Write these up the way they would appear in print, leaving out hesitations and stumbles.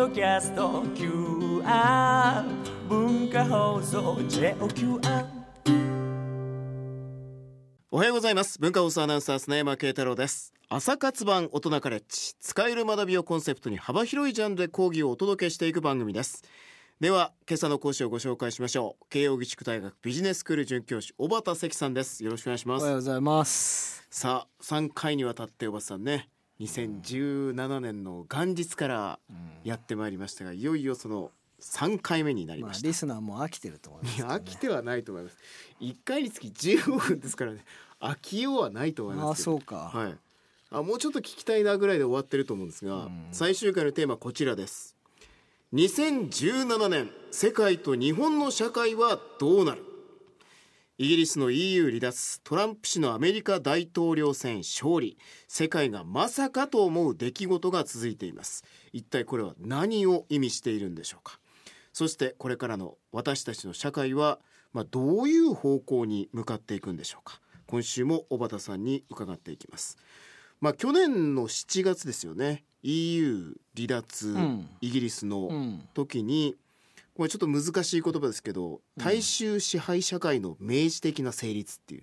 ドキャスト QR 文化放送 JOQR。 おはようございます。文化放送アナウンサー砂山慶太郎です。朝活版大人カレッジ、使える学びをコンセプトに幅広いジャンルで講義をお届けしていく番組です。では今朝の講師をご紹介しましょう。慶應義塾大学ビジネススクール准教授小畑積さんです。よろしくお願いします。 おはようございます。 さあ3回にわたって小畑さんね、2017年の元日からやってまいりましたが、いよいよその3回目になりました。 リスナーも飽きてると思います、ね、 いや飽きてはないと思います。1回につき15分ですからね、飽きようはないと思いますけど。 そうか、 はい、もうちょっと聞きたいなぐらいで終わってると思うんですが、最終回のテーマはこちらです。2017年世界と日本の社会はどうなる。イギリスの EU 離脱、トランプ氏のアメリカ大統領選勝利、世界がまさかと思う出来事が続いています。一体これは何を意味しているんでしょうか。そしてこれからの私たちの社会は、どういう方向に向かっていくんでしょうか。今週も小畑さんに伺っていきます。去年の7月ですよね、 EU 離脱、イギリスの時に、これちょっと難しい言葉ですけど、大衆支配社会の明示的な成立っていう、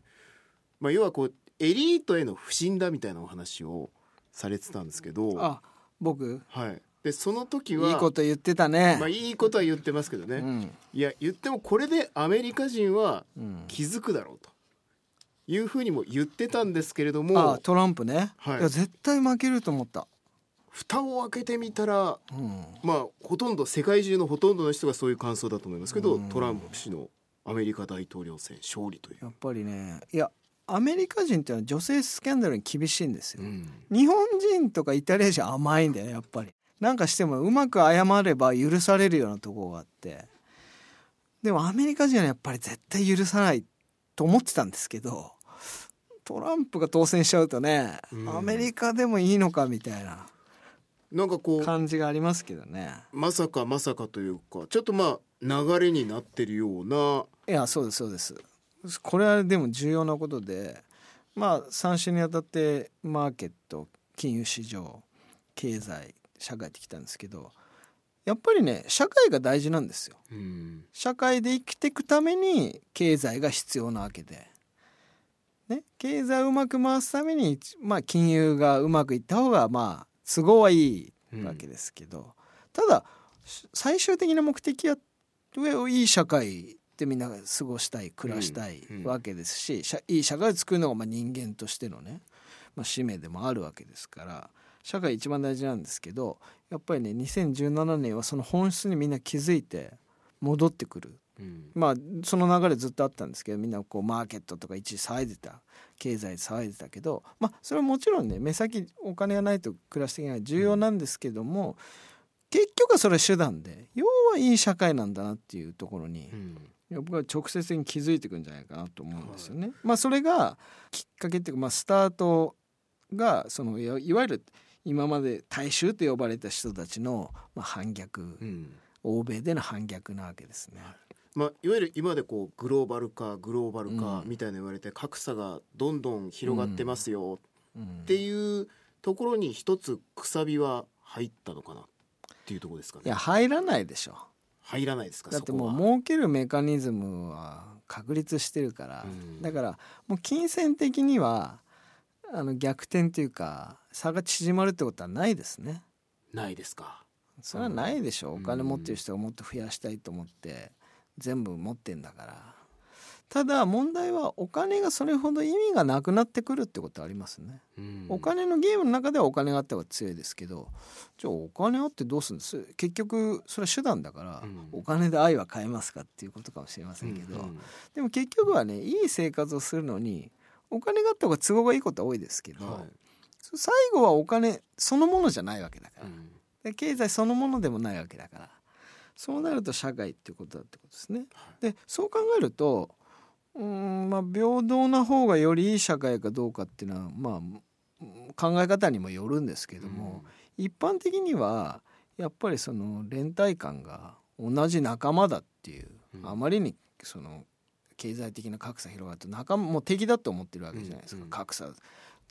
要はこうエリートへの不信だみたいなお話をされてたんですけど、 僕、 はい、でその時はいいこと言ってたね。 いいことは言ってますけどね、いや言ってもこれでアメリカ人は気づくだろうというふうにも言ってたんですけれども、 トランプね、 はい、 いや絶対負けると思った。 蓋を開けてみたら、ほとんど世界中のほとんどの人がそういう感想だと思いますけど、トランプ氏のアメリカ大統領選勝利という、 やっぱりね、いやアメリカ人ってのは女性スキャンダルに厳しいんですよ、日本人とかイタリア人甘いんだよ。やっぱりなんかしてもうまく謝れば許されるようなところがあって、でもアメリカ人はやっぱり絶対許さないと思ってたんですけど、トランプが当選しちゃうとね、アメリカでもいいのかみたいななんかこう感じがありますけどね。 まさかというか、ちょっと流れになってるような。 いやそうですそうです。これはでも重要なことで、3週にあたってマーケット、金融市場、経済、社会ってきたんですけど、やっぱりね社会が大事なんですよ、社会で生きていくために経済が必要なわけで、ね、経済をうまく回すために、金融がうまくいった方が都合はいいわけですけど、ただ最終的な目的はいい社会でみんなが過ごしたい、暮らしたいわけですし、いい社会を作るのが人間としてのね、使命でもあるわけですから、社会一番大事なんですけど、やっぱりね2017年はその本質にみんな気づいて戻ってくる、その流れずっとあったんですけど、みんなこうマーケットとか一時騒いでた、経済で騒いでたけど、それはもちろんね目先お金がないと暮らしていけない重要なんですけども、結局はそれは手段で、要はいい社会なんだなっていうところに、僕は直接的に気づいていくんじゃないかなと思うんですよね、それがきっかけっていうか、スタートがそのいわゆる今まで大衆と呼ばれた人たちの反逆、欧米での反逆なわけですね。 いわゆる今でこうグローバル化みたいな言われて、格差がどんどん広がってますよっていうところに一つくさびは入ったのかなっていうところですかね。 いや入らないでしょ。 入らないですか。 だってもう儲けるメカニズムは確立してるから、だからもう金銭的には逆転というか差が縮まるってことはないですね。 ないですか。 それはないでしょ、お金持ってる人がもっと増やしたいと思って全部持ってんだから。ただ問題はお金がそれほど意味がなくなってくるってことはありますね、お金のゲームの中ではお金があった方が強いですけど、じゃあお金あってどうするんです。結局それは手段だから、お金で愛は買えますかっていうことかもしれませんけど、でも結局はね、いい生活をするのにお金があった方が都合がいいことは多いですけど、最後はお金そのものじゃないわけだから、で経済そのものでもないわけだから、そうなると社会っていうことだってことですね。でそう考えると平等な方がよりいい社会かどうかっていうのは考え方にもよるんですけども、一般的にはやっぱりその連帯感が同じ仲間だっていう、あまりにその経済的な格差広がるともう敵だと思ってるわけじゃないですか、格差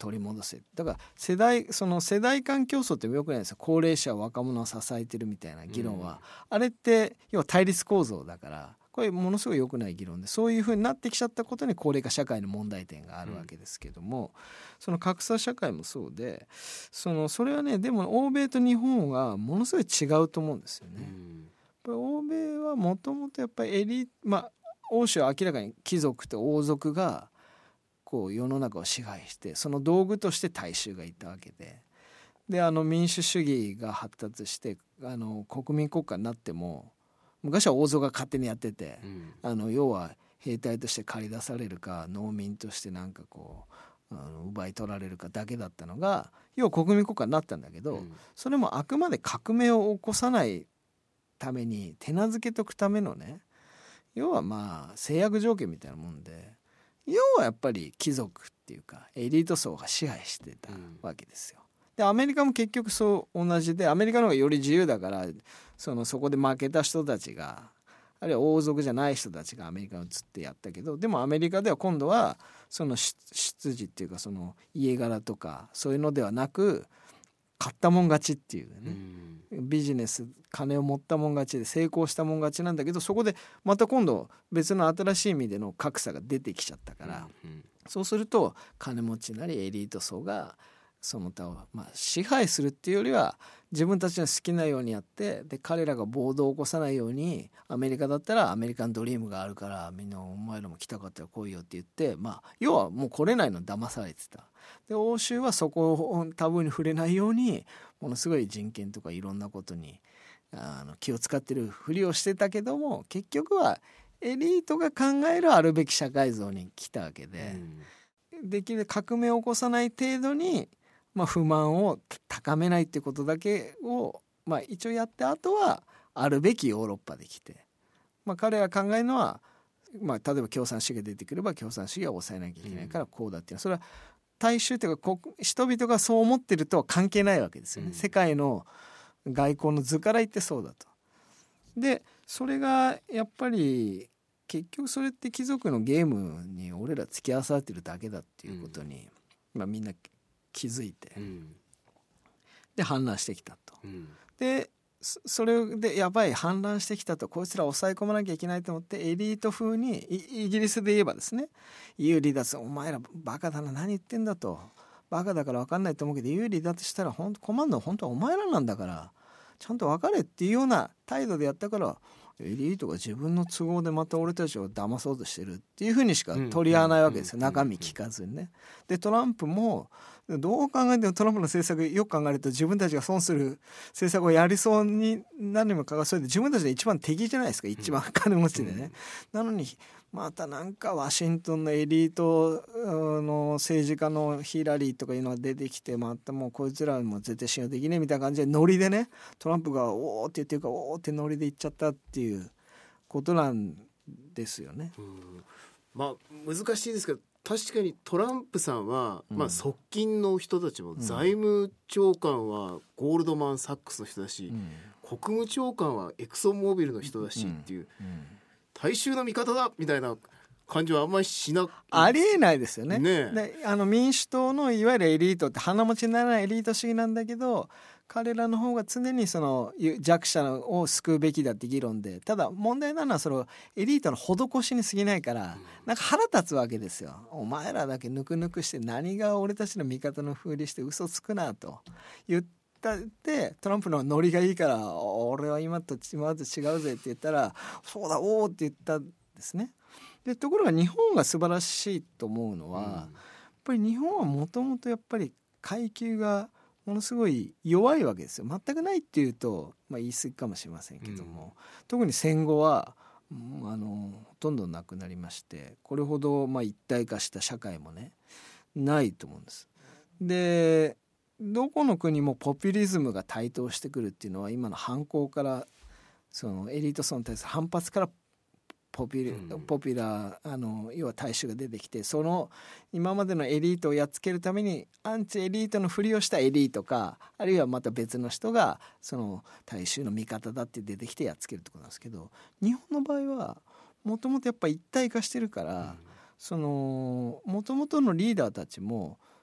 取り戻せ。だから世代間競争ってよくないですよ。高齢者若者を支えてるみたいな議論は、あれって要は対立構造だから、これものすごい良くない議論で、そういうふうになってきちゃったことに高齢化社会の問題点があるわけですけども、その格差社会もそうで、それはね、でも欧米と日本はものすごい違うと思うんですよね。やっぱり欧米はもともとやっぱり欧州は明らかに貴族と王族がこう世の中を支配して、その道具として大衆がいたわけで、民主主義が発達して国民国家になっても、昔は王族が勝手にやってて、要は兵隊として駆り出されるか、農民としてなんかこう奪い取られるかだけだったのが、要は国民国家になったんだけど、それもあくまで革命を起こさないために手なずけとくためのね、要は制約条件みたいなもんで、要はやっぱり貴族っていうかエリート層が支配してたわけですよ。でアメリカも結局そう同じで、アメリカの方がより自由だから、そこで負けた人たちが、あるいは王族じゃない人たちがアメリカに移ってやったけど、でもアメリカでは今度はその出自っていうか、その家柄とかそういうのではなく、買ったもん勝ちっていうね、ビジネス金を持ったもん勝ちで成功したもん勝ちなんだけど、そこでまた今度別の新しい意味での格差が出てきちゃったから、そうすると金持ちなりエリート層がその他を支配するっていうよりは、自分たちの好きなようにやって、で彼らが暴動を起こさないように、アメリカだったらアメリカンドリームがあるから、みんなお前らも来たかったら来いよって言って、要はもう来れないの騙されてた。で欧州はそこをタブーに触れないように、ものすごい人権とかいろんなことに気を使ってるふりをしてたけども、結局はエリートが考えるあるべき社会像に来たわけで、できる革命を起こさない程度に、不満を高めないっていうことだけを、一応やって、あとはあるべきヨーロッパで来て、彼ら考えるのは、例えば共産主義が出てくれば共産主義は抑えなきゃいけないからこうだっていうのは、それは大衆というか人々がそう思ってるとは関係ないわけですよね。世界の外交の図から言ってそうだと。でそれがやっぱり結局それって貴族のゲームに俺ら付き合わさってるだけだっていうことに、みんな気づいて、で反乱してきたと。でそれでやばい、反乱してきたと、こいつら抑え込まなきゃいけないと思って、エリート風にイギリスで言えばですね、有利だと、お前らバカだな、何言ってんだと、バカだから分かんないと思うけど、有利だとしたら困るのは本当はお前らなんだから、ちゃんと分かれっていうような態度でやったから、エリートが自分の都合でまた俺たちを騙そうとしてるっていうふうにしか取り合わないわけですよ、中身聞かずにね。でトランプもどう考えてもトランプの政策よく考えると、自分たちが損する政策をやりそうになるにもかかわらず、それで自分たちで一番敵じゃないですか、一番金持ちでね、なのにまたなんかワシントンのエリートの政治家のヒラリーとかいうのが出てきて、またもうこいつらも絶対信用できねえみたいな感じでノリでね、トランプがおーって言ってるからおーってノリで言っちゃったっていうことなんですよね。 難しいですけど、確かにトランプさんは、側近の人たちも、財務長官はゴールドマン・サックスの人だし、国務長官はエクソンモービルの人だしっていう、大衆の味方だみたいな感じはあんまりしなく、 ありえないですよね。 で民主党のいわゆるエリートって鼻持ちにならないエリート主義なんだけど、彼らの方が常にその弱者を救うべきだって議論で、ただ問題なのはそのエリートの施しに過ぎないから、なんか腹立つわけですよ。お前らだけぬくぬくして何が俺たちの味方のふりして嘘つくなと言ってトランプのノリがいいから、俺は今と違うぜって言ったら、そうだおーって言ったんですね。でところが日本が素晴らしいと思うのは、やっぱり日本はもともとやっぱり階級がものすごい弱いわけですよ。全くないっていうと、言い過ぎかもしれませんけども、特に戦後はほとんどなくなりまして、これほど一体化した社会もねないと思うんです。でどこの国もポピュリズムが台頭してくるっていうのは、今の反抗から、そのエリート層に対する反発からポピュラー要は大衆が出てきて、その今までのエリートをやっつけるためにアンチエリートのふりをしたエリートか、あるいはまた別の人がその大衆の味方だって出てきてやっつけるってことなんですけど、日本の場合はもともとやっぱ一体化してるから、そのもともとのリーダーたちも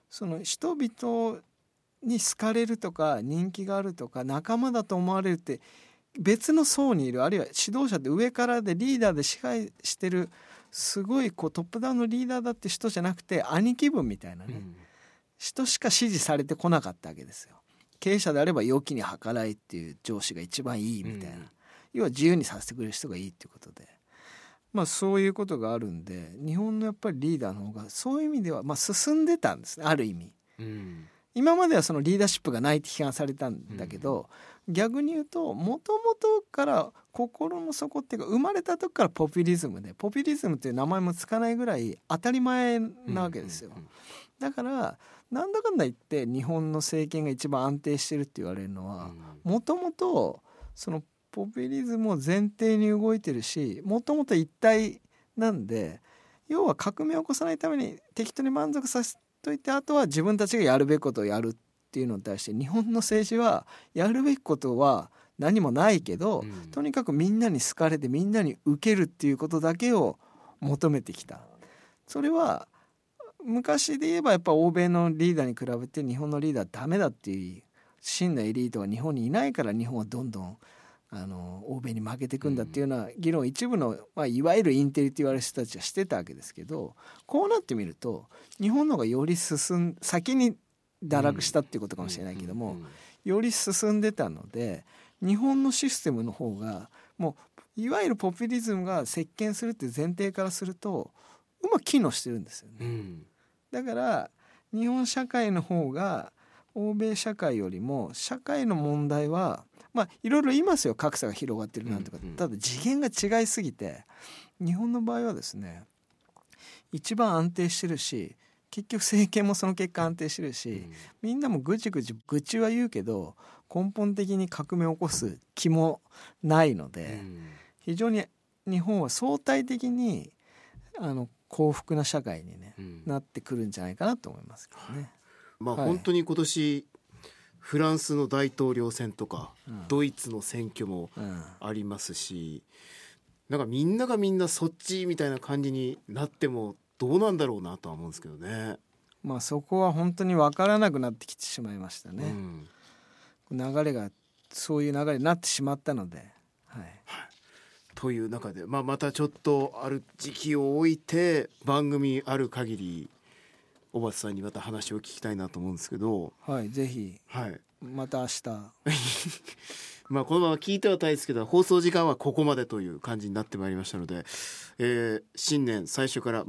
その人々に好かれるとか人気があるとか仲間だと思われるって別の層にいる、あるいは指導者って上からでリーダーで支配してるすごいこうトップダウンのリーダーだって人じゃなくて兄貴分みたいなね、人しか支持されてこなかったわけですよ。経営者であれば良きに計らいっていう上司が一番いいみたいな、要は自由にさせてくれる人がいいっていうことで、そういうことがあるんで日本のやっぱりリーダーの方がそういう意味では進んでたんですね、ある意味。今まではそのリーダーシップがないって批判されたんだけど、逆に言うともともとから心の底っていうか生まれた時からポピュリズムで、ポピュリズムっていう名前もつかないぐらい当たり前なわけですよ。だからなんだかんだ言って日本の政権が一番安定してるって言われるのはもともとそのポピュリズムを前提に動いてるし、もともと一体なんで、要は革命を起こさないために適当に満足させといて、あとは自分たちがやるべきことをやるっていうのに対して日本の政治はやるべきことは何もないけど、とにかくみんなに好かれてみんなに受けるっていうことだけを求めてきた。それは昔で言えばやっぱ欧米のリーダーに比べて日本のリーダーはダメだっていう真のエリートは日本にいないから日本はどんどん欧米に負けていくんだっていうような議論を一部の、いわゆるインテリって言われる人たちはしてたわけですけど、こうなってみると日本の方がより先に堕落したっていうことかもしれないけども、より進んでたので日本のシステムの方がもういわゆるポピュリズムが席巻するっていう前提からするとうまく機能してるんですよね。だから日本社会の方が欧米社会よりも社会の問題はいろいろ言いますよ、格差が広がってるなんとか、ただ次元が違いすぎて日本の場合はですね一番安定してるし、結局政権もその結果安定してるし、みんなもぐち愚痴は言うけど根本的に革命を起こす気もないので、非常に日本は相対的に幸福な社会に、なってくるんじゃないかなと思いますけどね。 本当に今年フランスの大統領選とか、ドイツの選挙もありますし、なんかみんながみんなそっちみたいな感じになってもどうなんだろうなとは思うんですけどね。 そこは本当に分からなくなってきてしまいましたね、流れがそういう流れになってしまったので、 という中で、またちょっとある時期を置いて番組ある限り小幡さんにまた話を聞きたいなと思うんですけど、 ぜひ、また明日このまま聞いてはたいですけど放送時間はここまでという感じになってまいりましたので、新年最初から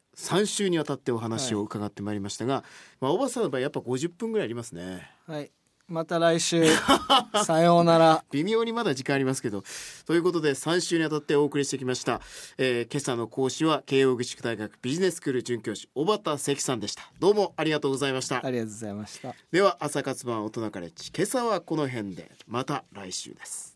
3週にわたってお話を伺ってまいりましたが、小幡さんの場合やっぱ50分ぐらいありますね。 また来週さようなら。 微妙にまだ時間ありますけど、ということで3週にわたってお送りしてきました、今朝の講師は慶應義塾大学ビジネススクール准教授小幡石さんでした。どうもありがとうございました。 ありがとうございました。 では朝活版大人カレッジ、今朝はこの辺で、また来週です。